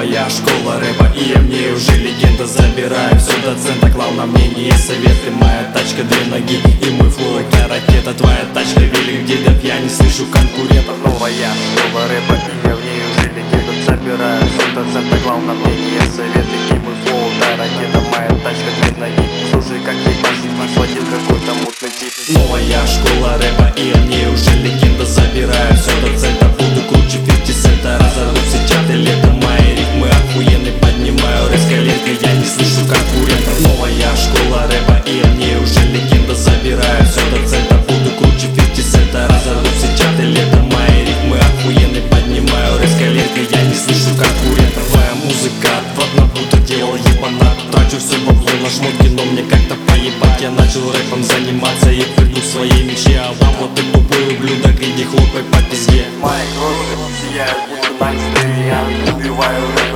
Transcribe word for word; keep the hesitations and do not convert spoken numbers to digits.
Новая школа рэпа, и я в ней уже легенда. Забираю все до цента, клал на мнение и советы. Моя тачка две ноги и мой флоу как ракета. Твоя тачка велик дедов, я не слышу конкурентов. Новая школа рэпа, и я в ней уже легенда. Забираю все до цента, клал на мнение и советы. И мой флоу как ракета. Моя тачка две ноги. Слушай, как ебашит, сводил какой-то мутный тип. Новая школа рэпа, и я в ней уже легенда. Забираю все до цента, буду круче пятьдесят цента. Разорву все чаты, летом мои ритмы охуенные. Поднимаю рэп с коленкой, я не слышу конкурентов. Новая школа рэпа, и я в ней уже легенда. Забираю все до цента, буду круче пятьдесят цента. Разорву все чаты, летом мои ритмы охуенные. Поднимаю рэп с коленкой, я не слышу конкурентов. Твоя музыка отвратна, будто делал ебанат. Трачу все бабло на шмотки, но мне как-то поебать. Я начал рэпом заниматься и приду к своей мечте. А вам вот ты тупой ублюдок, иди хлопай по пизде. Мои глаза сияют, будто ночные. Я убиваю рэп.